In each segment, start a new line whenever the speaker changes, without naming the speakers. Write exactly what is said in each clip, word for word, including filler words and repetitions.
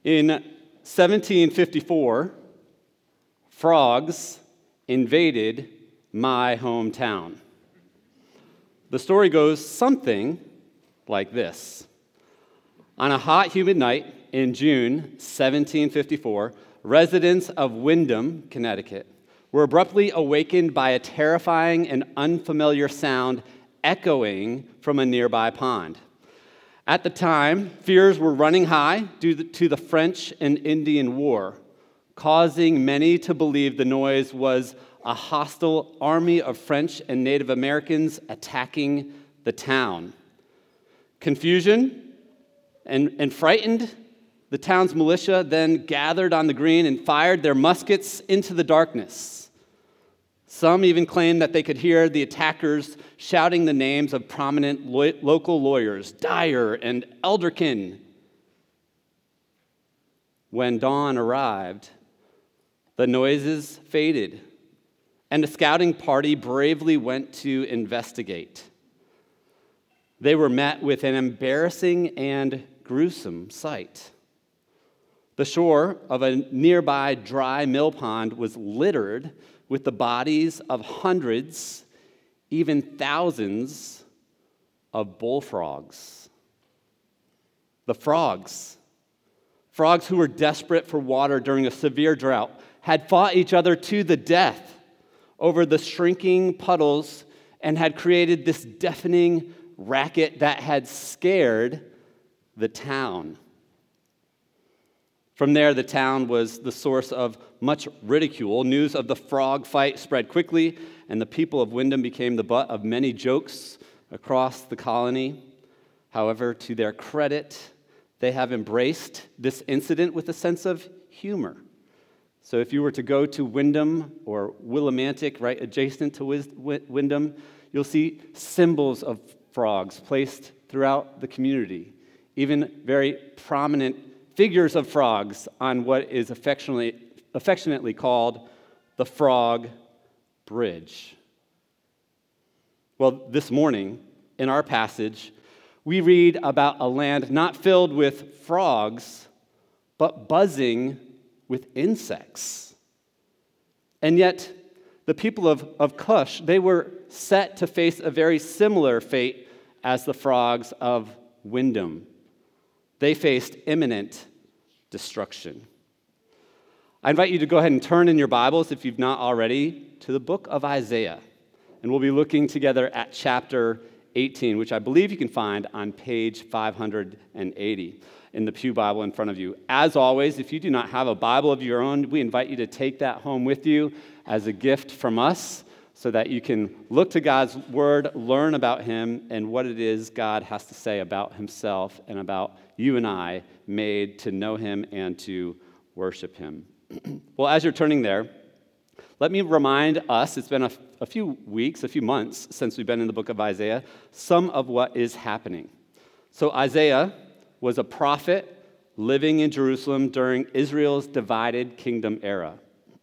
In seventeen fifty-four, frogs invaded my hometown. The story goes something like this. On a hot, humid night in June seventeen fifty-four, residents of Windham, Connecticut, were abruptly awakened by a terrifying and unfamiliar sound echoing from a nearby pond. At the time, fears were running high due to the French and Indian War, causing many to believe the noise was a hostile army of French and Native Americans attacking the town. Confusion and, and frightened, the town's militia then gathered on the green and fired their muskets into the darkness. Some even claimed that they could hear the attackers shouting the names of prominent lo- local lawyers, Dyer and Elderkin. When dawn arrived, the noises faded, and a scouting party bravely went to investigate. They were met with an embarrassing and gruesome sight. The shore of a nearby dry mill pond was littered with the bodies of hundreds, even thousands, of bullfrogs. The frogs, frogs who were desperate for water during a severe drought, had fought each other to the death over the shrinking puddles and had created this deafening racket that had scared the town. From there, the town was the source of much ridicule. News of the frog fight spread quickly, and the people of Windham became the butt of many jokes across the colony. However, to their credit, they have embraced this incident with a sense of humor. So if you were to go to Windham or Willimantic, right adjacent to Windham, you'll see symbols of frogs placed throughout the community, even very prominent figures of frogs on what is affectionately, affectionately called the Frog Bridge. Well, this morning, in our passage, we read about a land not filled with frogs, but buzzing with insects. And yet, the people of, of Cush, they were set to face a very similar fate as the frogs of Windham. They faced imminent destruction. I invite you to go ahead and turn in your Bibles, if you've not already, to the book of Isaiah. And we'll be looking together at chapter eighteen, which I believe you can find on page five hundred eighty in the Pew Bible in front of you. As always, if you do not have a Bible of your own, we invite you to take that home with you as a gift from us so that you can look to God's Word, learn about Him, and what it is God has to say about Himself and about you and I, made to know Him and to worship Him. Well, as you're turning there, let me remind us, it's been a, a few weeks, a few months since we've been in the book of Isaiah, some of what is happening. So Isaiah was a prophet living in Jerusalem during Israel's divided kingdom era.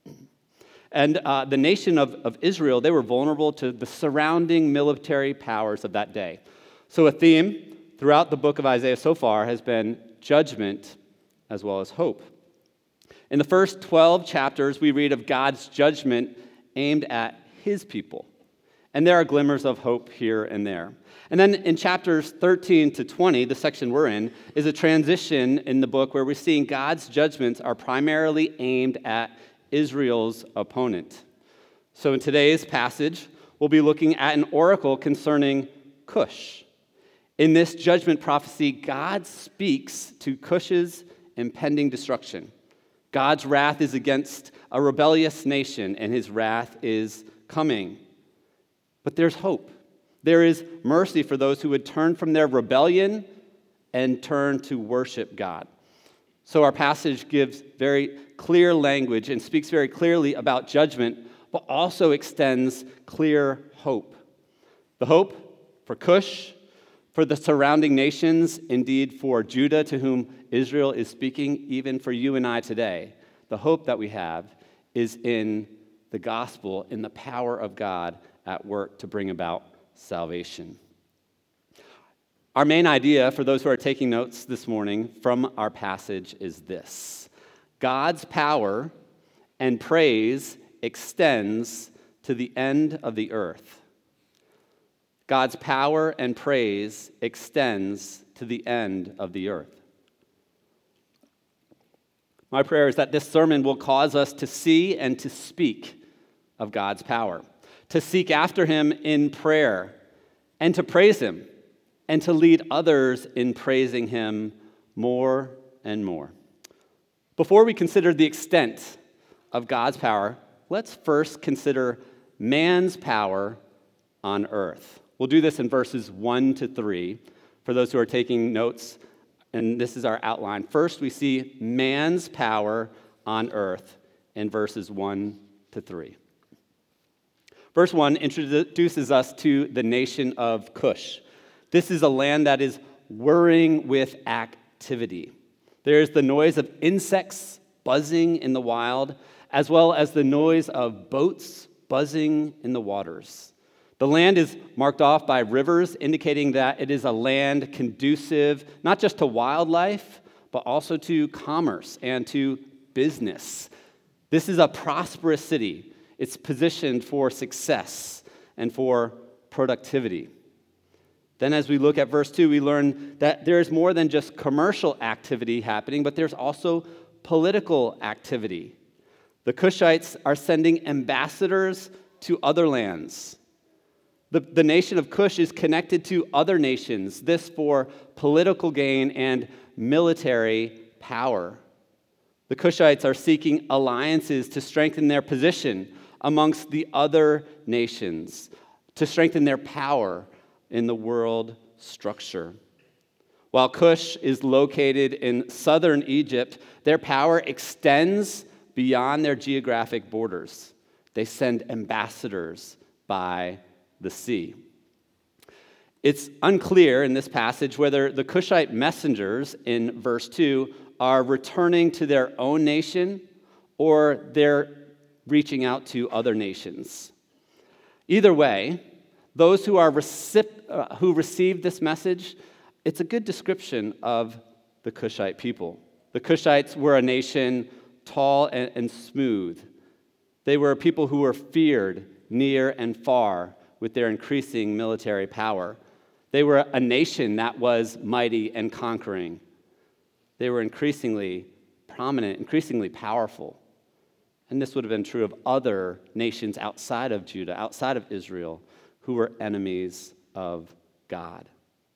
And uh, the nation of, of Israel, they were vulnerable to the surrounding military powers of that day. So a theme throughout the book of Isaiah so far has been judgment as well as hope. In the first twelve chapters, we read of God's judgment aimed at His people. And there are glimmers of hope here and there. And then in chapters thirteen to twenty, the section we're in, is a transition in the book where we're seeing God's judgments are primarily aimed at Israel's opponent. So in today's passage, we'll be looking at an oracle concerning Cush. In this judgment prophecy, God speaks to Cush's impending destruction. God's wrath is against a rebellious nation, and His wrath is coming. But there's hope. There is mercy for those who would turn from their rebellion and turn to worship God. So our passage gives very clear language and speaks very clearly about judgment, but also extends clear hope. The hope for Cush, for the surrounding nations, indeed for Judah, to whom Israel is speaking, even for you and I today. The hope that we have is in the gospel, in the power of God at work to bring about salvation. Our main idea for those who are taking notes this morning from our passage is this: God's power and praise extends to the end of the earth. God's power and praise extends to the end of the earth. My prayer is that this sermon will cause us to see and to speak of God's power, to seek after him in prayer, and to praise him, and to lead others in praising him more and more. Before we consider the extent of God's power, let's first consider man's power on earth. We'll do this in verses one to three. For those who are taking notes, and this is our outline. First, we see man's power on earth in verses one to three. Verse one introduces us to the nation of Cush. This is a land that is whirring with activity. There is the noise of insects buzzing in the wild, as well as the noise of boats buzzing in the waters. The land is marked off by rivers, indicating that it is a land conducive not just to wildlife, but also to commerce and to business. This is a prosperous city. It's positioned for success and for productivity. Then as we look at verse two, we learn that there's more than just commercial activity happening, but there's also political activity. The Cushites are sending ambassadors to other lands. The, the nation of Cush is connected to other nations, this for political gain and military power. The Cushites are seeking alliances to strengthen their position amongst the other nations, to strengthen their power in the world structure. While Cush is located in southern Egypt, their power extends beyond their geographic borders. They send ambassadors by the sea. It's unclear in this passage whether the Cushite messengers in verse two are returning to their own nation or they're reaching out to other nations. Either way, those who are recip- uh, who received this message, it's a good description of the Cushite people. The Cushites were a nation tall and, and smooth. They were a people who were feared near and far with their increasing military power. They were a nation that was mighty and conquering. They were increasingly prominent, increasingly powerful. And this would have been true of other nations outside of Judah, outside of Israel, who were enemies of God.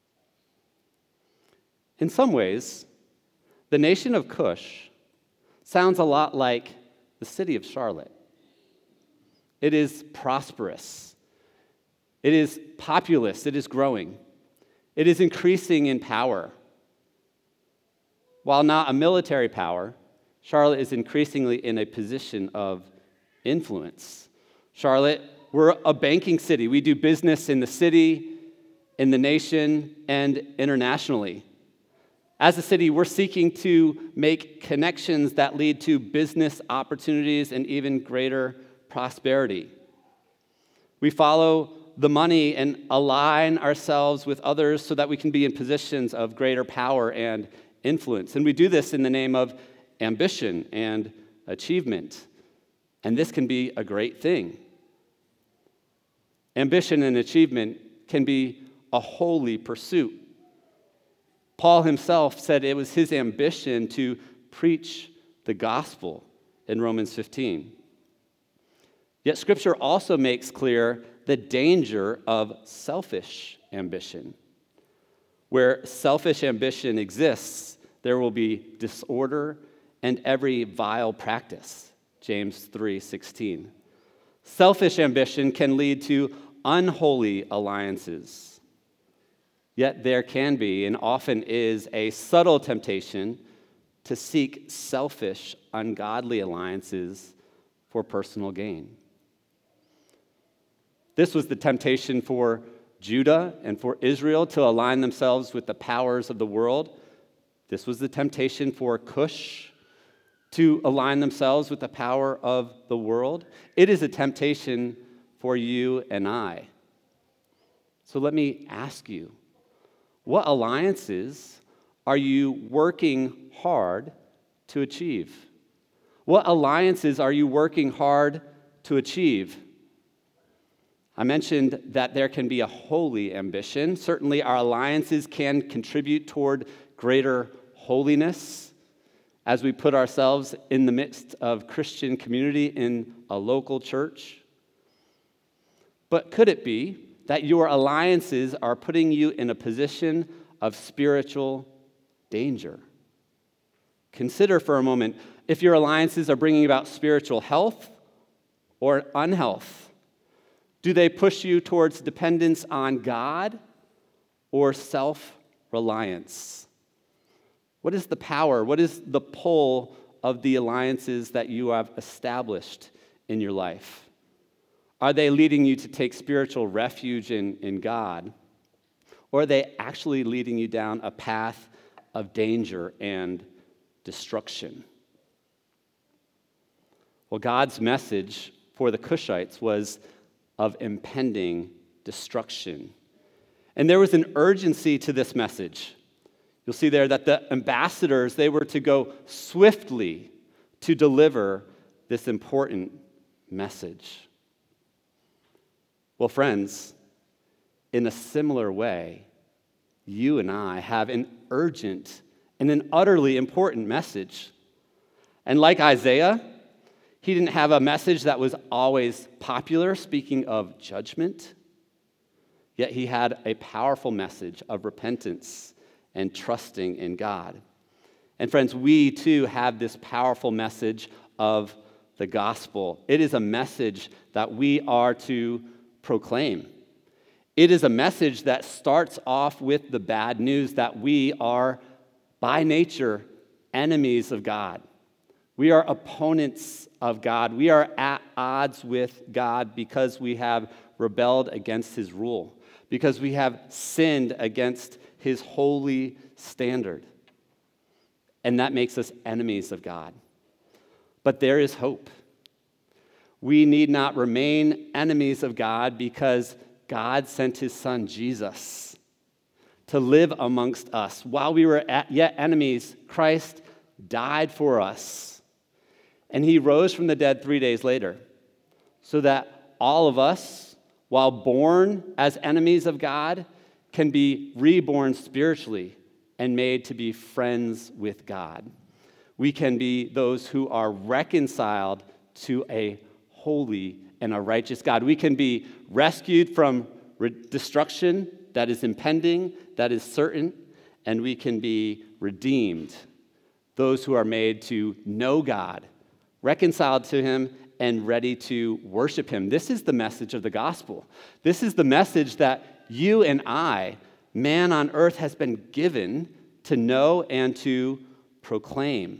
In some ways, the nation of Cush sounds a lot like the city of Charlotte. It is prosperous. It is populous. It is growing. It is increasing in power. While not a military power, Charlotte is increasingly in a position of influence. Charlotte, we're a banking city. We do business in the city, in the nation, and internationally. As a city, we're seeking to make connections that lead to business opportunities and even greater prosperity. We follow the money and align ourselves with others so that we can be in positions of greater power and influence. And we do this in the name of ambition and achievement. And this can be a great thing. Ambition and achievement can be a holy pursuit. Paul himself said it was his ambition to preach the gospel in Romans fifteen. Yet Scripture also makes clear the danger of selfish ambition. Where selfish ambition exists, there will be disorder and every vile practice, James three sixteen. Selfish ambition can lead to unholy alliances. Yet there can be, and often is, a subtle temptation to seek selfish, ungodly alliances for personal gain. This was the temptation for Judah and for Israel to align themselves with the powers of the world. This was the temptation for Cush to align themselves with the power of the world. It is a temptation for you and I. So let me ask you, What alliances are you working hard to achieve? What alliances are you working hard to achieve? I mentioned that there can be a holy ambition. Certainly, our alliances can contribute toward greater holiness as we put ourselves in the midst of Christian community in a local church. But could it be that your alliances are putting you in a position of spiritual danger? Consider for a moment if your alliances are bringing about spiritual health or unhealth. Do they push you towards dependence on God or self-reliance? What is the power? What is the pull of the alliances that you have established in your life? Are they leading you to take spiritual refuge in, in God? Or are they actually leading you down a path of danger and destruction? Well, God's message for the Cushites was of impending destruction. And there was an urgency to this message. You'll see there that the ambassadors, they were to go swiftly to deliver this important message. Well, friends, in a similar way, you and I have an urgent and an utterly important message. And like Isaiah, he didn't have a message that was always popular, speaking of judgment, yet he had a powerful message of repentance and trusting in God. And friends, we too have this powerful message of the gospel. It is a message that we are to proclaim. It is a message that starts off with the bad news that we are, by nature, enemies of God. We are opponents of God. We are at odds with God because we have rebelled against his rule, because we have sinned against his holy standard. And that makes us enemies of God. But there is hope. We need not remain enemies of God because God sent his son, Jesus, to live amongst us. While we were at yet enemies, Christ died for us. And he rose from the dead three days later, so that all of us, while born as enemies of God, can be reborn spiritually and made to be friends with God. We can be those who are reconciled to a holy and a righteous God. We can be rescued from re- destruction that is impending, that is certain, and we can be redeemed, those who are made to know God, reconciled to him, and ready to worship him. This is the message of the gospel. This is the message that you and I, man on earth, has been given to know and to proclaim.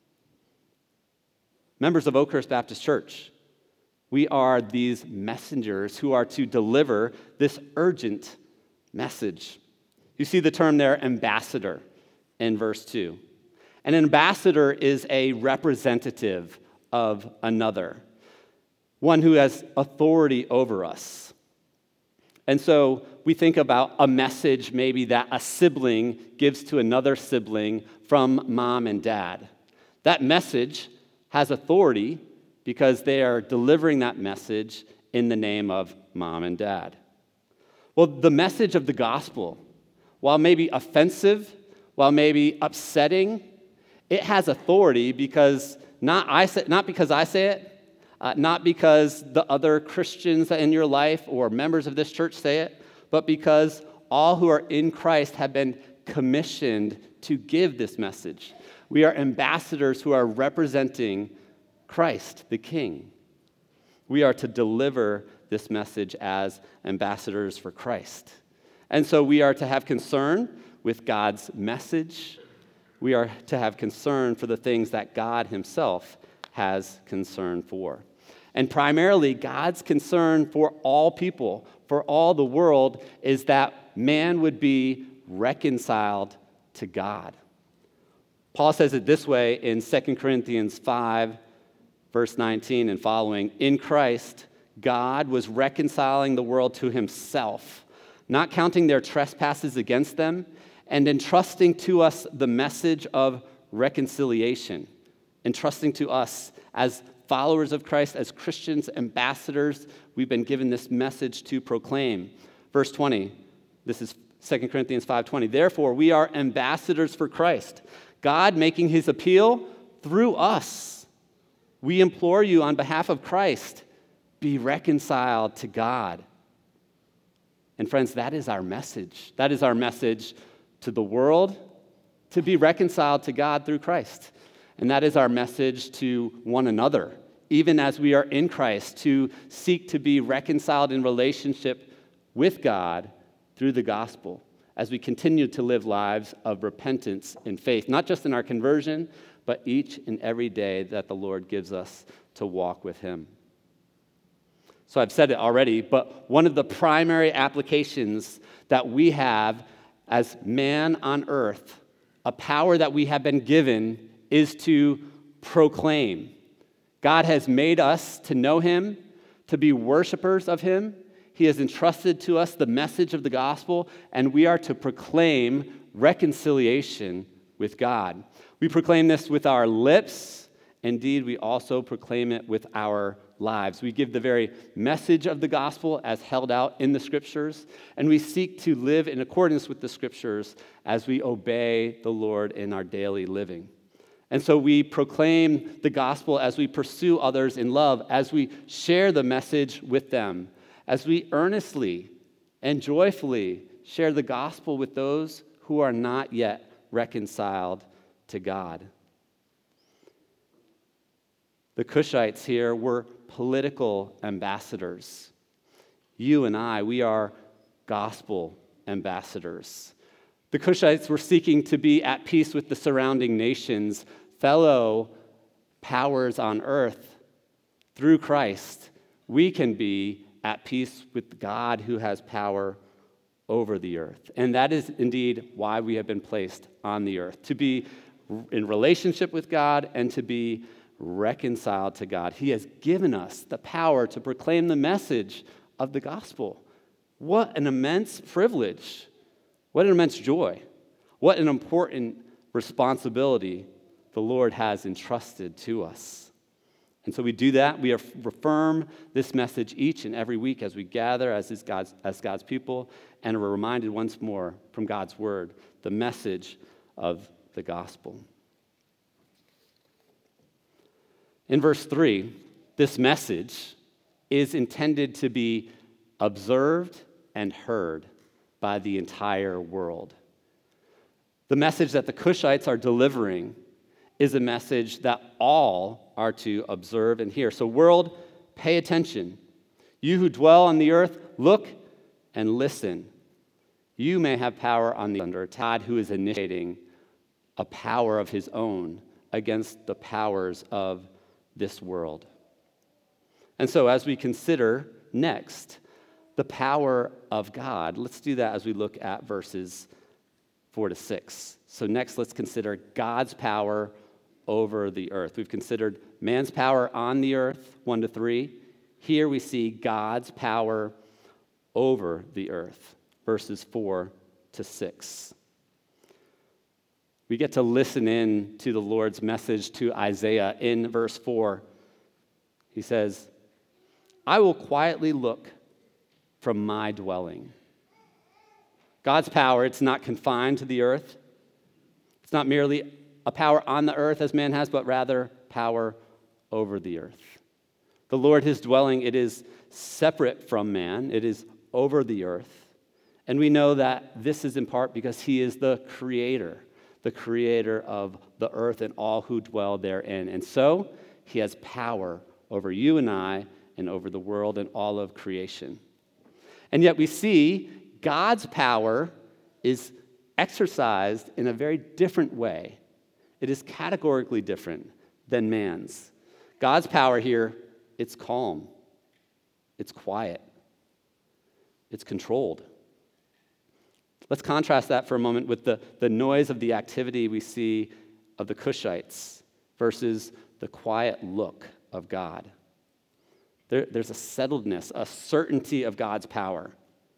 Members of Oakhurst Baptist Church, we are these messengers who are to deliver this urgent message. You see the term there, ambassador, in verse two. An ambassador is a representative of another, one who has authority over us. And so we think about a message maybe that a sibling gives to another sibling from mom and dad. That message has authority because they are delivering that message in the name of mom and dad. Well, the message of the gospel, while maybe offensive, while maybe upsetting, it has authority because not I say, not because I say it, uh, not because the other Christians in your life or members of this church say it, but because all who are in Christ have been commissioned to give this message. We are ambassadors who are representing Christ, the King. We are to deliver this message as ambassadors for Christ. And so we are to have concern with God's message. We are to have concern for the things that God himself has concern for. And primarily, God's concern for all people, for all the world, is that man would be reconciled to God. Paul says it this way in Second Corinthians five, verse nineteen and following. In Christ, God was reconciling the world to himself, not counting their trespasses against them, and entrusting to us the message of reconciliation, entrusting to us as followers of Christ, as Christians, ambassadors, we've been given this message to proclaim. Verse twenty, this is Second Corinthians five twenty. Therefore, we are ambassadors for Christ, God making his appeal through us. We implore you on behalf of Christ, be reconciled to God. And friends, that is our message. That is our message to the world, to be reconciled to God through Christ. And that is our message to one another, even as we are in Christ, to seek to be reconciled in relationship with God through the gospel, as we continue to live lives of repentance and faith, not just in our conversion, but each and every day that the Lord gives us to walk with him. So I've said it already, but one of the primary applications that we have as man on earth, a power that we have been given, is to proclaim. God has made us to know him, to be worshipers of him. He has entrusted to us the message of the gospel, and we are to proclaim reconciliation with God. We proclaim this with our lips. Indeed, we also proclaim it with our lives. We give the very message of the gospel as held out in the scriptures, and we seek to live in accordance with the scriptures as we obey the Lord in our daily living. And so we proclaim the gospel as we pursue others in love, as we share the message with them, as we earnestly and joyfully share the gospel with those who are not yet reconciled to God. The Cushites here were political ambassadors. You and I, we are gospel ambassadors. The Cushites were seeking to be at peace with the surrounding nations, fellow powers on earth. Through Christ, we can be at peace with God who has power over the earth. And that is indeed why we have been placed on the earth, to be in relationship with God and to be reconciled to God. He has given us the power to proclaim the message of the gospel. What an immense privilege. What an immense joy. What an important responsibility the Lord has entrusted to us. And so we do that. We affirm this message each and every week as we gather as God's, as God's people, and we're reminded once more from God's word, the message of the gospel. In verse three, this message is intended to be observed and heard by the entire world. The message that the Cushites are delivering is a message that all are to observe and hear. So world, pay attention. You who dwell on the earth, look and listen. You may have power on the under God, who is initiating a power of his own against the powers of this world. And so as we consider next the power of God, let's do that as we look at verses four to six. So next, let's consider God's power over the earth. We've considered man's power on the earth, one to three. Here we see God's power over the earth, verses four to six. We get to listen in to the Lord's message to Isaiah in verse four. He says, I will quietly look from my dwelling. God's power, it's not confined to the earth. It's not merely a power on the earth as man has, but rather power over the earth. The Lord, his dwelling, it is separate from man. It is over the earth. And we know that this is in part because he is the creator, the creator of the earth and all who dwell therein. And so he has power over you and I and over the world and all of creation. And yet we see God's power is exercised in a very different way. It is categorically different than man's. God's power here, it's calm, it's quiet, it's controlled. Let's contrast that for a moment with the, the noise of the activity we see of the Cushites versus the quiet look of God. There, there's a settledness, a certainty of God's power.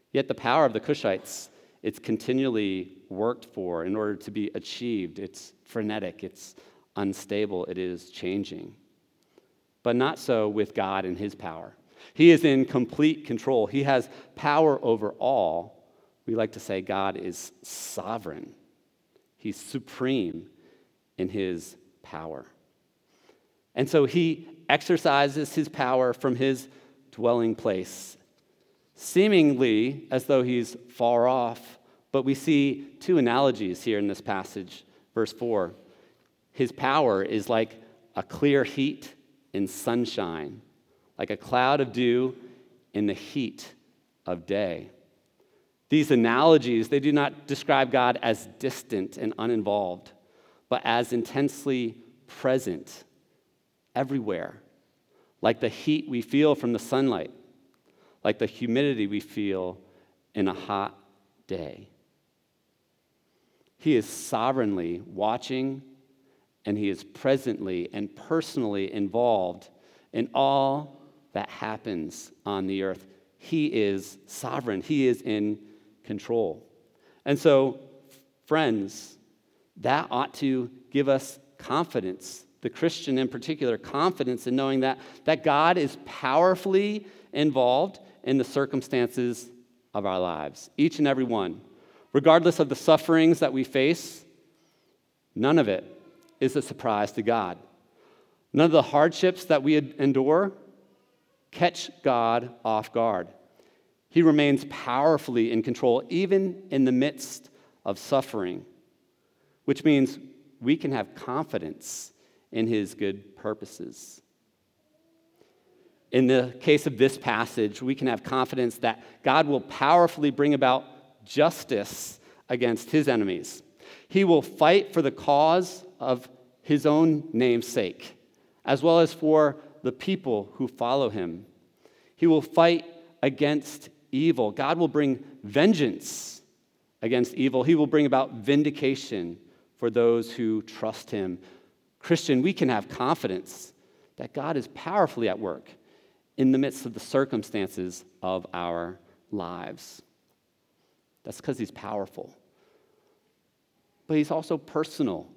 Yet the power of the Cushites, it's continually worked for in order to be achieved. It's frenetic, it's unstable, it is changing. But not so with God and his power. He is in complete control. He has power over all. We like to say God is sovereign. He's supreme in his power. And so he exercises his power from his dwelling place, seemingly as though he's far off. But we see two analogies here in this passage. Verse four, his power is like a clear heat in sunshine, like a cloud of dew in the heat of day. These analogies, they do not describe God as distant and uninvolved, but as intensely present everywhere, like the heat we feel from the sunlight, like the humidity we feel in a hot day. He is sovereignly watching, and he is presently and personally involved in all that happens on the earth. He is sovereign. He is in control. And so, friends, that ought to give us confidence, the Christian in particular, confidence in knowing that, that God is powerfully involved in the circumstances of our lives, each and every one. Regardless of the sufferings that we face, none of it is a surprise to God. None of the hardships that we endure catch God off guard. He remains powerfully in control, even in the midst of suffering, which means we can have confidence in his good purposes. In the case of this passage, we can have confidence that God will powerfully bring about justice against his enemies. He will fight for the cause of his own name's sake, as well as for the people who follow him. He will fight against evil. God will bring vengeance against evil. He will bring about vindication for those who trust him. Christian, we can have confidence that God is powerfully at work in the midst of the circumstances of our lives. That's because he's powerful. But he's also personal.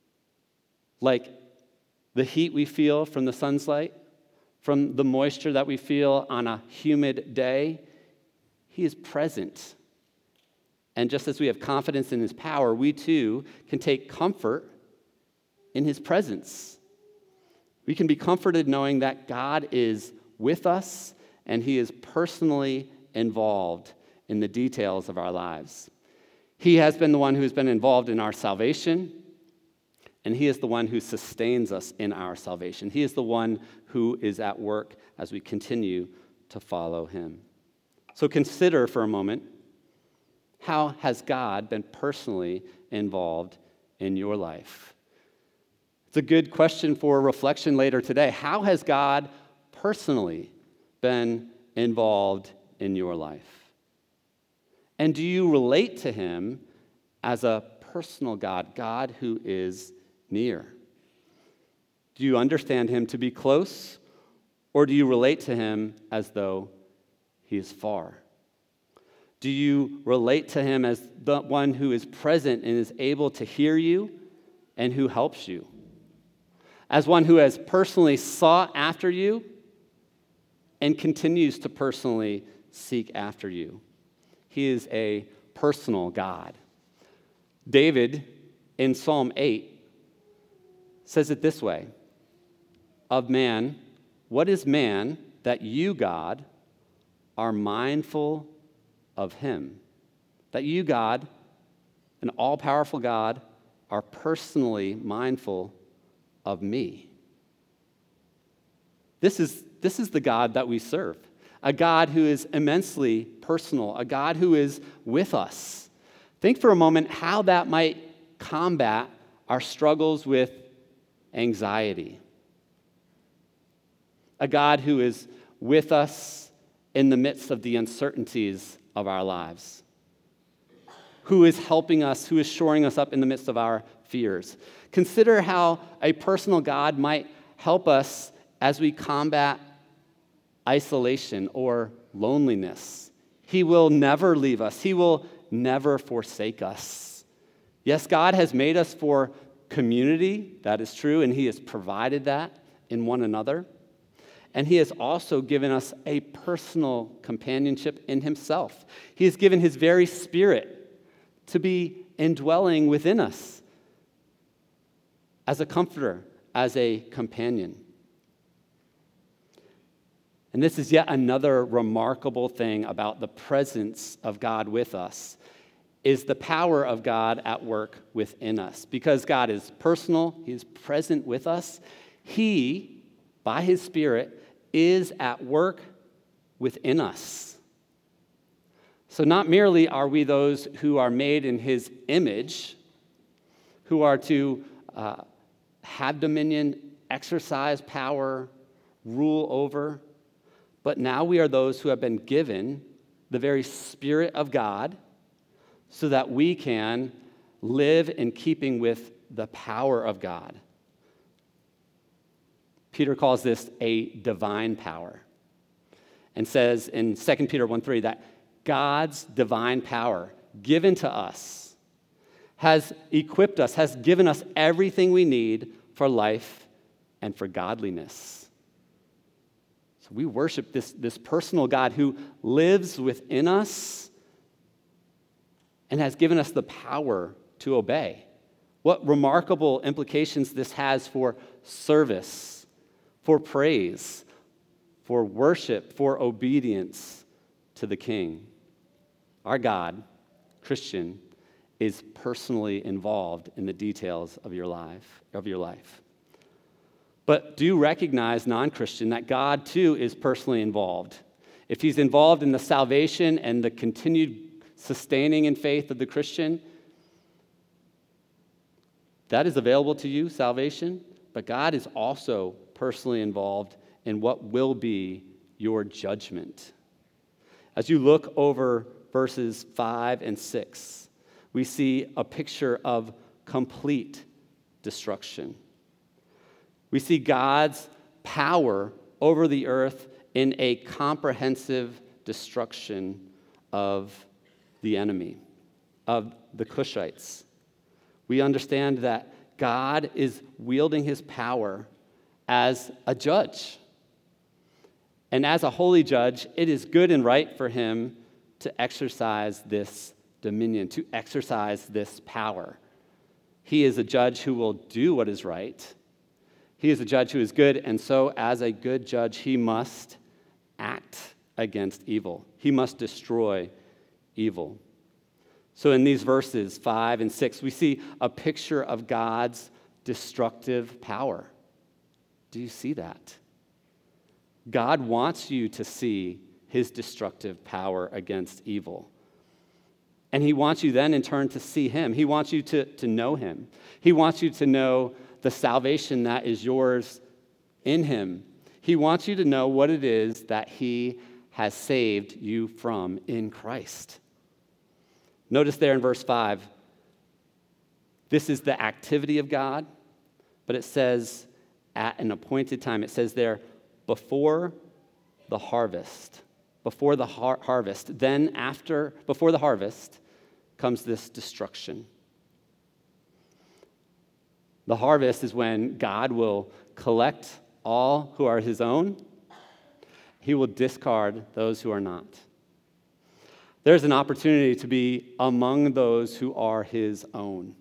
Like the heat we feel from the sun's light, from the moisture that we feel on a humid day, he is present. And just as we have confidence in his power, we too can take comfort in his presence. We can be comforted knowing that God is with us and he is personally involved in the details of our lives. He has been the one who has been involved in our salvation, and he is the one who sustains us in our salvation. He is the one who is at work as we continue to follow him. So consider for a moment, how has God been personally involved in your life? It's a good question for reflection later today. How has God personally been involved in your life? And do you relate to him as a personal God, God who is near? Do you understand him to be close, or do you relate to him as though he is far? Do you relate to him as the one who is present and is able to hear you and who helps you? As one who has personally sought after you and continues to personally seek after you? He is a personal God. David, in Psalm eight, says it this way: of man, what is man that you, God, are mindful of him? That you, God, an all-powerful God, are personally mindful of me. This is, this is the God that we serve. A God who is immensely personal, a God who is with us. Think for a moment how that might combat our struggles with anxiety. A God who is with us in the midst of the uncertainties of our lives, who is helping us, who is shoring us up in the midst of our fears. Consider how a personal God might help us as we combat isolation or loneliness. He will never leave us. He will never forsake us. Yes, God has made us for community. That is true, and he has provided that in one another. And he has also given us a personal companionship in himself. He has given his very spirit to be indwelling within us as a comforter, as a companion. And this is yet another remarkable thing about the presence of God with us, is the power of God at work within us. Because God is personal, he is present with us, he, by his Spirit, is at work within us. So not merely are we those who are made in his image, who are to uh, have dominion, exercise power, rule over, but now we are those who have been given the very Spirit of God so that we can live in keeping with the power of God. Peter calls this a divine power and says in Second Peter one three that God's divine power given to us has equipped us, has given us everything we need for life and for godliness. So we worship this, this personal God who lives within us and has given us the power to obey. What remarkable implications this has for service, for praise, for worship, for obedience to the King. Our God, Christian, is personally involved in the details of your life, of your life. But do recognize, non-Christian, that God too is personally involved. If he's involved in the salvation and the continued sustaining in faith of the Christian, that is available to you, salvation, but God is also personally involved in what will be your judgment. As you look over verses five and six, we see a picture of complete destruction. We see God's power over the earth in a comprehensive destruction of the enemy, of the Cushites. We understand that God is wielding his power as a judge. And as a holy judge, it is good and right for him to exercise this dominion, to exercise this power. He is a judge who will do what is right. He is a judge who is good, and so as a good judge, he must act against evil. He must destroy evil. So in these verses, five and six, we see a picture of God's destructive power. Do you see that? God wants you to see his destructive power against evil. And he wants you then in turn to see him. He wants you to, to know him. He wants you to know the salvation that is yours in him. He wants you to know what it is that he has saved you from in Christ. Notice there in verse five, this is the activity of God, but it says at an appointed time. It says there, before the harvest. Before the har- harvest. Then after, before the harvest, comes this destruction. The harvest is when God will collect all who are his own. He will discard those who are not. There's an opportunity to be among those who are his own.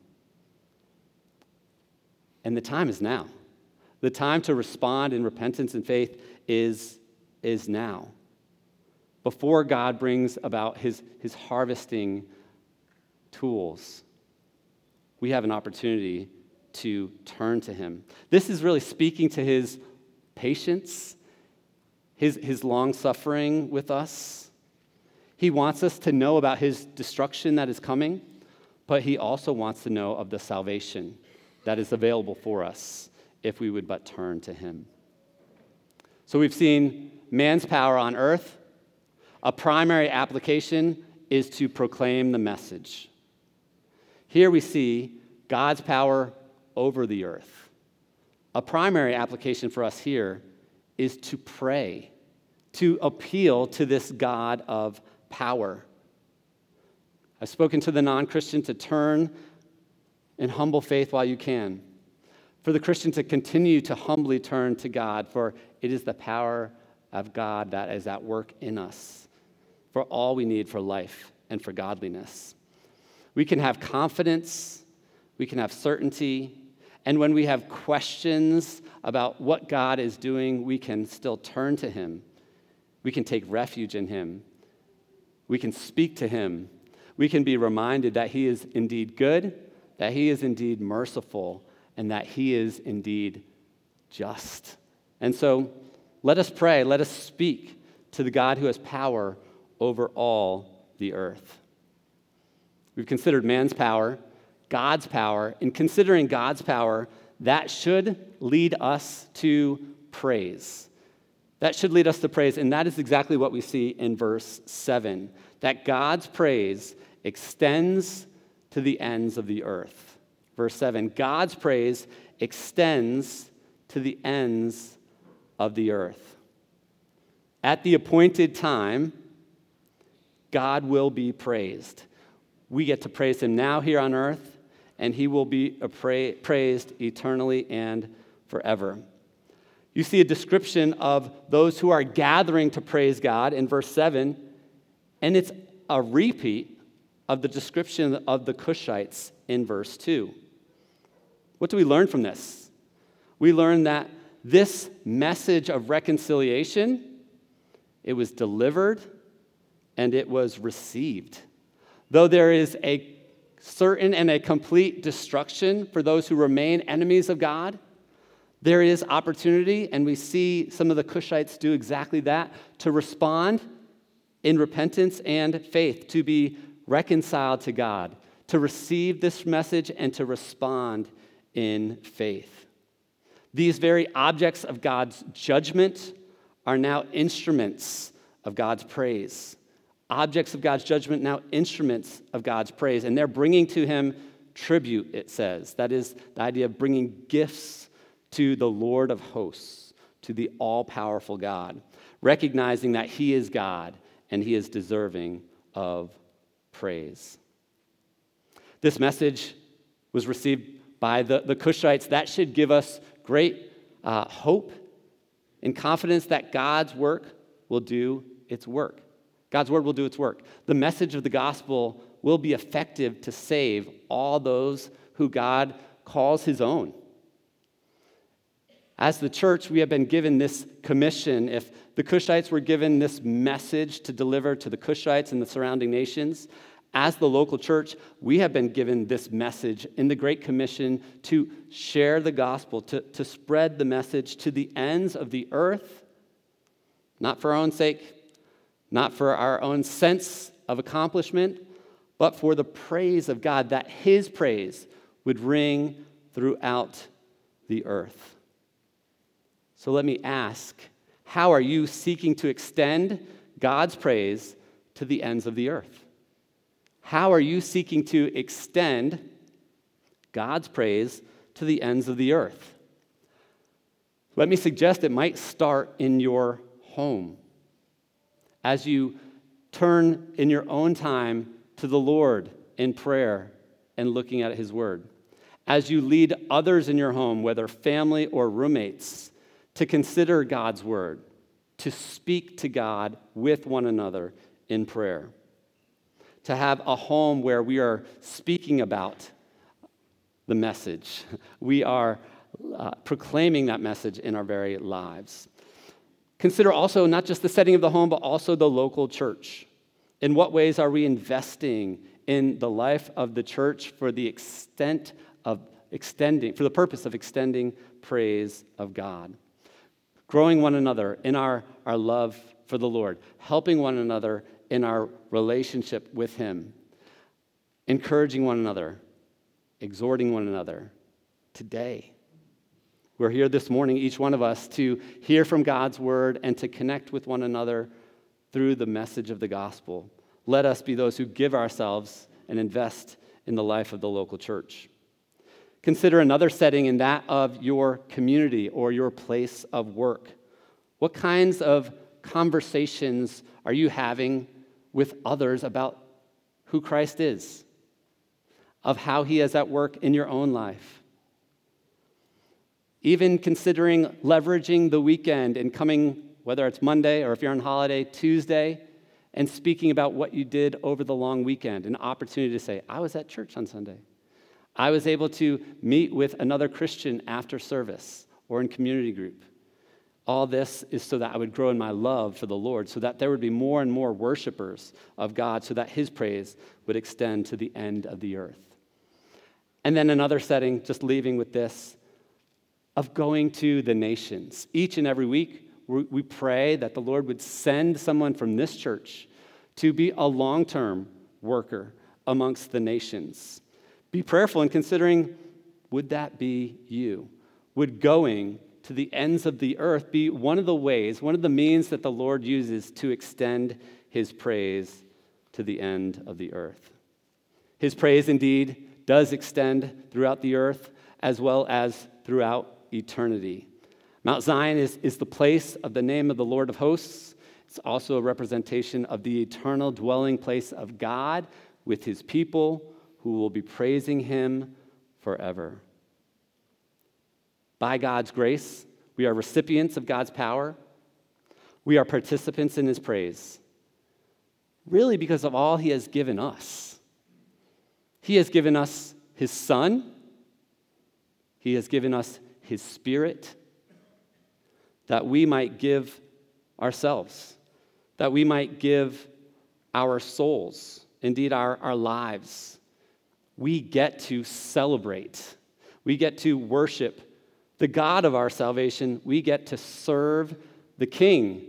And the time is now. The time to respond in repentance and faith is, is now. Before God brings about his, his harvesting tools, we have an opportunity to turn to him. This is really speaking to his patience, his, his long-suffering with us. He wants us to know about his destruction that is coming, but he also wants to know of the salvation that is available for us if we would but turn to him. So we've seen man's power on earth. A primary application is to proclaim the message. Here we see God's power over the earth. A primary application for us here is to pray, to appeal to this God of power. I've spoken to the non-Christian to turn in humble faith while you can. For the Christian to continue to humbly turn to God, for it is the power of God that is at work in us for all we need for life and for godliness. We can have confidence, we can have certainty, and when we have questions about what God is doing, we can still turn to him. We can take refuge in him. We can speak to him. We can be reminded that he is indeed good, that he is indeed merciful, and that he is indeed just. And so let us pray, let us speak to the God who has power over all the earth. We've considered man's power, God's power. In considering God's power, that should lead us to praise. That should lead us to praise, and that is exactly what we see in verse seven, that God's praise extends to the ends of the earth. Verse seven, God's praise extends to the ends of the earth. At the appointed time, God will be praised. We get to praise him now here on earth, and he will be pra- praised eternally and forever. You see a description of those who are gathering to praise God in verse seven, and it's a repeat of the description of the Cushites in verse two. What do we learn from this? We learn that this message of reconciliation, it was delivered and it was received. Though there is a certain and a complete destruction for those who remain enemies of God, there is opportunity, and we see some of the Cushites do exactly that, to respond in repentance and faith, to be reconciled to God, to receive this message and to respond in faith. These very objects of God's judgment are now instruments of God's praise. Objects of God's judgment, now instruments of God's praise. And they're bringing to him tribute, it says. That is the idea of bringing gifts to the Lord of hosts, to the all-powerful God, recognizing that he is God and he is deserving of praise. This message was received by the, the Cushites. That should give us great uh, hope and confidence that God's work will do its work. God's word will do its work. The message of the gospel will be effective to save all those who God calls his own. As the church, we have been given this commission. If the Cushites were given this message to deliver to the Cushites and the surrounding nations, as the local church, we have been given this message in the Great Commission to share the gospel, to, to spread the message to the ends of the earth, not for our own sake, not for our own sense of accomplishment, but for the praise of God, that his praise would ring throughout the earth. So let me ask, how are you seeking to extend God's praise to the ends of the earth? How are you seeking to extend God's praise to the ends of the earth? Let me suggest it might start in your home. As you turn in your own time to the Lord in prayer and looking at his word. As you lead others in your home, whether family or roommates, to consider God's word, to speak to God with one another in prayer. To have a home where we are speaking about the message. We are uh, proclaiming that message in our very lives. Consider also not just the setting of the home, but also the local church. In what ways are we investing in the life of the church for the extent of extending, for the purpose of extending praise of God? Growing one another in our, our love for the Lord, helping one another in our relationship with him, encouraging one another, exhorting one another today. We're here this morning, each one of us, to hear from God's word and to connect with one another through the message of the gospel. Let us be those who give ourselves and invest in the life of the local church. Consider another setting in that of your community or your place of work. What kinds of conversations are you having with others about who Christ is, of how he is at work in your own life. Even considering leveraging the weekend and coming, whether it's Monday or if you're on holiday, Tuesday, and speaking about what you did over the long weekend, an opportunity to say, I was at church on Sunday. I was able to meet with another Christian after service or in community group. All this is so that I would grow in my love for the Lord, so that there would be more and more worshipers of God, so that his praise would extend to the end of the earth. And then another setting, just leaving with this, of going to the nations. Each and every week, we pray that the Lord would send someone from this church to be a long-term worker amongst the nations. Be prayerful in considering, would that be you? Would going to the ends of the earth be one of the ways, one of the means that the Lord uses to extend his praise to the end of the earth? His praise indeed does extend throughout the earth as well as throughout eternity. Mount Zion is, is the place of the name of the Lord of hosts. It's also a representation of the eternal dwelling place of God with his people who will be praising him forever. By God's grace, we are recipients of God's power. We are participants in his praise, really because of all he has given us. He has given us his Son. He has given us his Spirit, that we might give ourselves, that we might give our souls, indeed our, our lives. We get to celebrate. We get to worship the God of our salvation. We get to serve the King.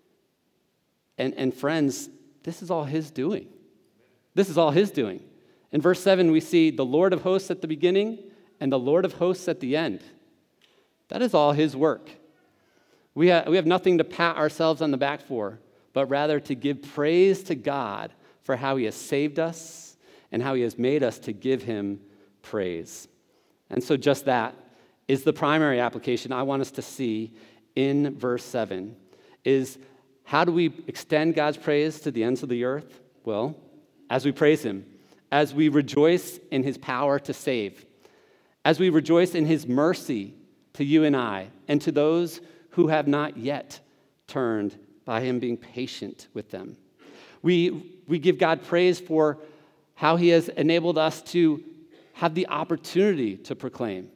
And, and friends, this is all his doing. This is all his doing. In verse seven, we see the Lord of hosts at the beginning and the Lord of hosts at the end. That is all his work. We have, we have nothing to pat ourselves on the back for, but rather to give praise to God for how he has saved us and how he has made us to give him praise. And so just that is the primary application I want us to see in verse seven, is how do we extend God's praise to the ends of the earth? Well, as we praise him, as we rejoice in his power to save, as we rejoice in his mercy to you and I, and to those who have not yet turned by him being patient with them. We, we give God praise for how he has enabled us to have the opportunity to proclaim,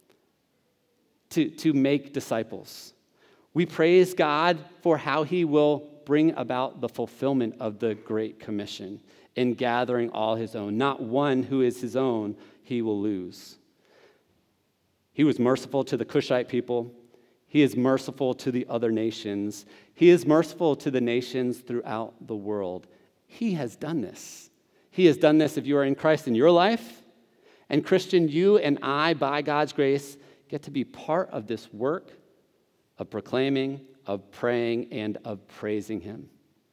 to, to make disciples. We praise God for how he will bring about the fulfillment of the Great Commission in gathering all his own. Not one who is his own he will lose. He was merciful to the Cushite people. He is merciful to the other nations. He is merciful to the nations throughout the world. He has done this. He has done this if you are in Christ in your life. And Christian, you and I, by God's grace, get to be part of this work of proclaiming, of praying, and of praising him.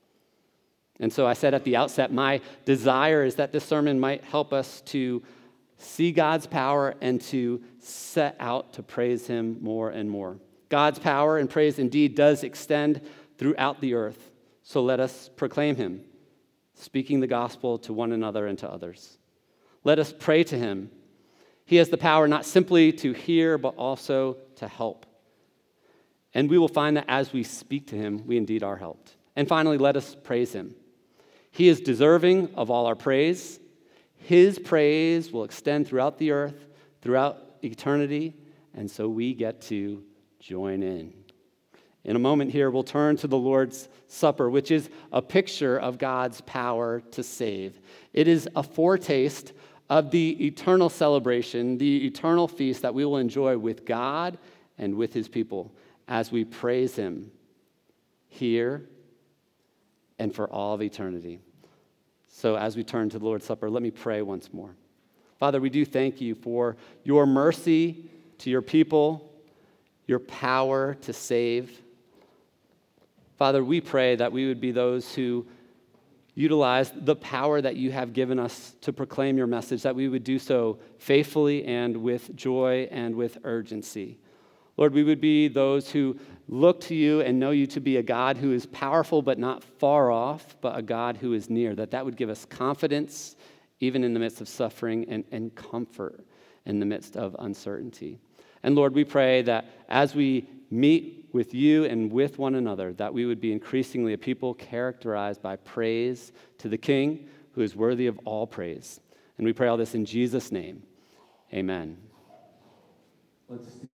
And so I said at the outset, my desire is that this sermon might help us to see God's power and to set out to praise him more and more. God's power and praise indeed does extend throughout the earth. So let us proclaim him, speaking the gospel to one another and to others. Let us pray to him. He has the power not simply to hear, but also to help. And we will find that as we speak to him, we indeed are helped. And finally, let us praise him. He is deserving of all our praise. His praise will extend throughout the earth, throughout eternity, and so we get to join in. In a moment here, we'll turn to the Lord's Supper, which is a picture of God's power to save. It is a foretaste of the eternal celebration, the eternal feast that we will enjoy with God and with his people as we praise him here and for all of eternity. So as we turn to the Lord's Supper, let me pray once more. Father, we do thank you for your mercy to your people, your power to save. Father, we pray that we would be those who utilize the power that you have given us to proclaim your message, that we would do so faithfully and with joy and with urgency. Lord, we would be those who look to you and know you to be a God who is powerful but not far off, but a God who is near, that that would give us confidence even in the midst of suffering and, and comfort in the midst of uncertainty. And Lord, we pray that as we meet with you and with one another, that we would be increasingly a people characterized by praise to the King who is worthy of all praise. And we pray all this in Jesus' name. Amen. Let's